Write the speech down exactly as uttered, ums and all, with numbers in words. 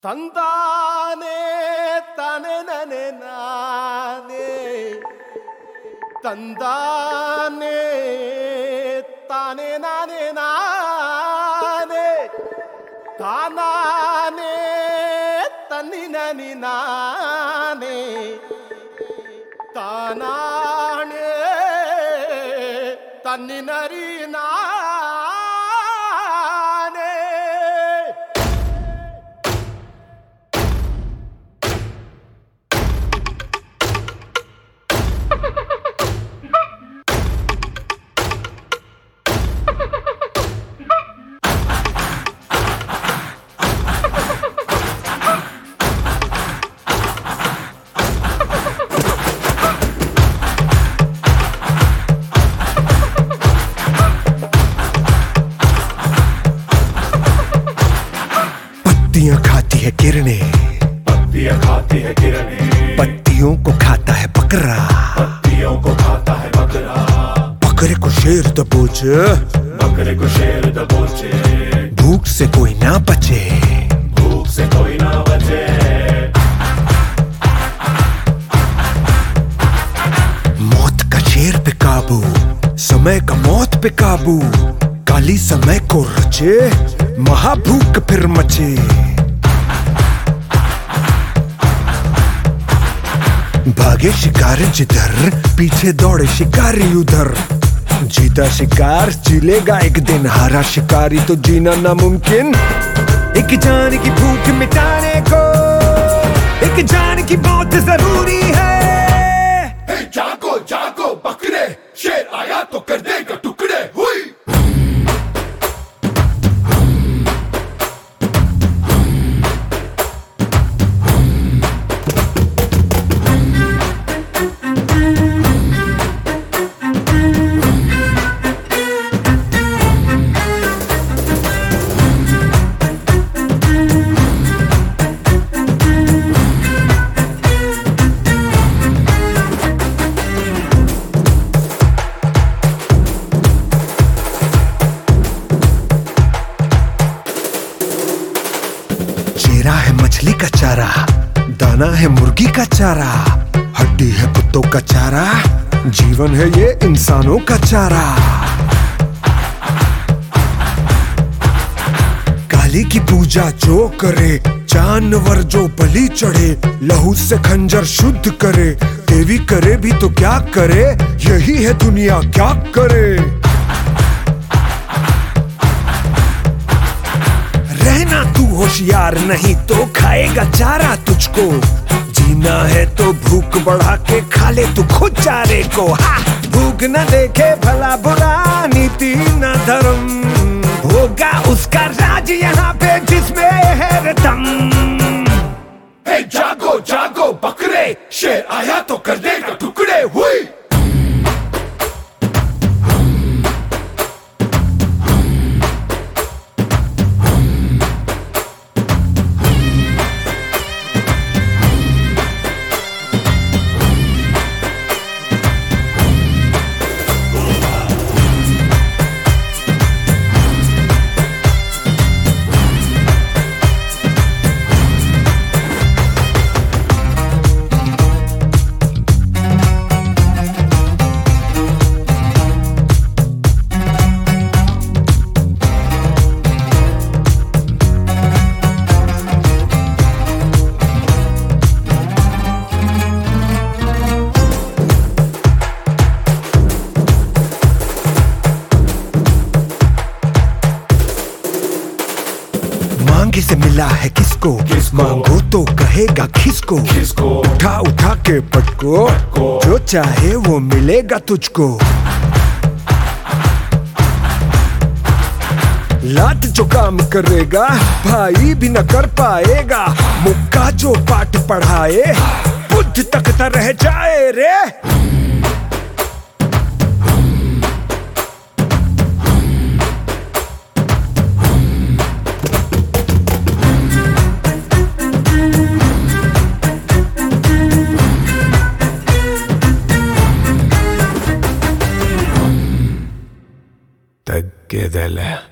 ತಂದಾನೆ ತಾನೆ ನನೆ ನಾನೆ ತಂದಾನೆ ತಾನೆ ನಾನೆ ನಾನೆ ತಾನಾನೆ ತನ್ನಿ ನನಿ ನಾನೆ ತಾನಾನೆ ತನ್ನಿ ನರಿ ನಾ पत्तियां खाती है किरणें, पत्तियां खाती है किरणें, पत्तियों को खाता है बकरा, पत्तियों को खाता है बकरा, बकरे को शेर दबोचे, बकरे को शेर दबोचे, भूख से कोई ना बचे, भूख से कोई ना बचे। मौत का शेर पे काबू, समय का मौत पे काबू, काली समय को रचे, महाभूख फिर मचे। भागे शिकारी जिधर, पीछे दौड़े शिकारी उधर, जीता शिकार जिलेगा एक दिन, हारा शिकारी तो जीना नामुमकिन। एक जान की भूख मिटाने को एक जान की मौत जरूरी है। हे जागो जागो बकरे, शेर आया तो कर देगा टुकड़े। हुई चेहरा है मछली का चारा, दाना है मुर्गी का चारा, हड्डी है कुत्तों का चारा, जीवन है ये इंसानों का चारा। काली की पूजा जो करे, जानवर जो बलि चढ़े, लहू से खंजर शुद्ध करे, देवी करे भी तो क्या करे, यही है दुनिया क्या करे। रहना तू होशियार, नहीं तो खाएगा चारा तुझको, जीना है तो भूख बढ़ा के खा ले तू खुद चारे को। हा! भूख न देखे भला बुरा, नीति न धर्म, होगा उसका राज यहाँ पे जिसमें है दम। हे जागो जागो बकरे, शेर आया तो कर देगा टुकड़े। हुई मांगे से मिला है किसको, किसको? मांगो तो कहेगा किसको, किसको? उठा उठा के पटको, पटको। जो चाहे वो मिलेगा तुझको। लात जो काम करेगा भाई भी न कर पाएगा, मुक्का जो पाठ पढ़ाए बुद्ध तक रह जाए रे। ತಗ್ಗೆದಲೆ